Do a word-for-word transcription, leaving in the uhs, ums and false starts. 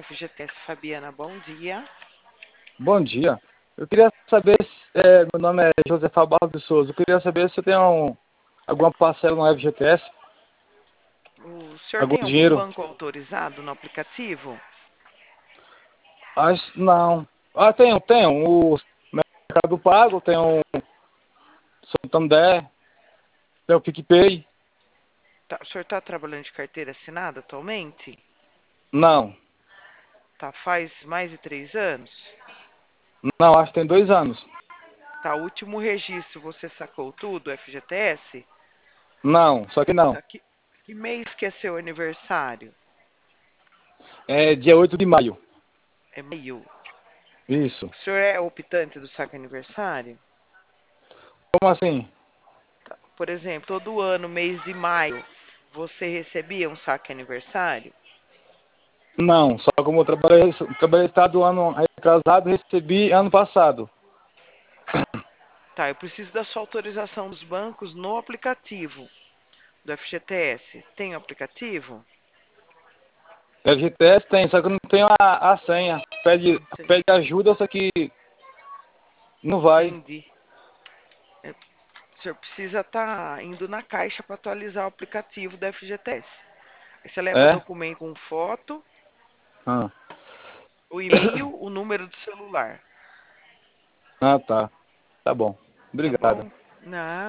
F G T S Fabiana, bom dia. Bom dia. Eu queria saber, se, é, meu nome é José Barros de Souza. Eu queria saber se tem um, alguma parcela no F G T S, O senhor algum tem algum dinheiro. banco autorizado no aplicativo? Acho, não. Ah, tenho, tenho. O Mercado Pago, tem o Santander, tem o PicPay. Tá, o senhor está trabalhando de carteira assinada atualmente? Não, Tá, faz mais de três anos? não, acho que tem dois anos. Tá, o último registro você sacou tudo, F G T S? Não, só que não. Tá, que, que mês que é seu aniversário? É dia oito de maio. É maio. Isso. O senhor é optante do saque aniversário? Como assim? Tá, por exemplo, todo ano, mês de maio, você recebia um saque aniversário? Não, só como eu trabalhei, trabalhei estado ano retrasado, recebi ano passado. Tá, eu preciso da sua autorização dos bancos no aplicativo do F G T S. Tem o aplicativo? F G T S tem, só que eu não tenho a, a senha. Pede, Sim. pede ajuda, só que não vai. Entendi. É, o senhor precisa estar indo na caixa para atualizar o aplicativo da F G T S. Aí você leva É? documento com foto, Ah, o e-mail, o número do celular. ah tá. Tá bom. Tá Obrigado. bom? Nada.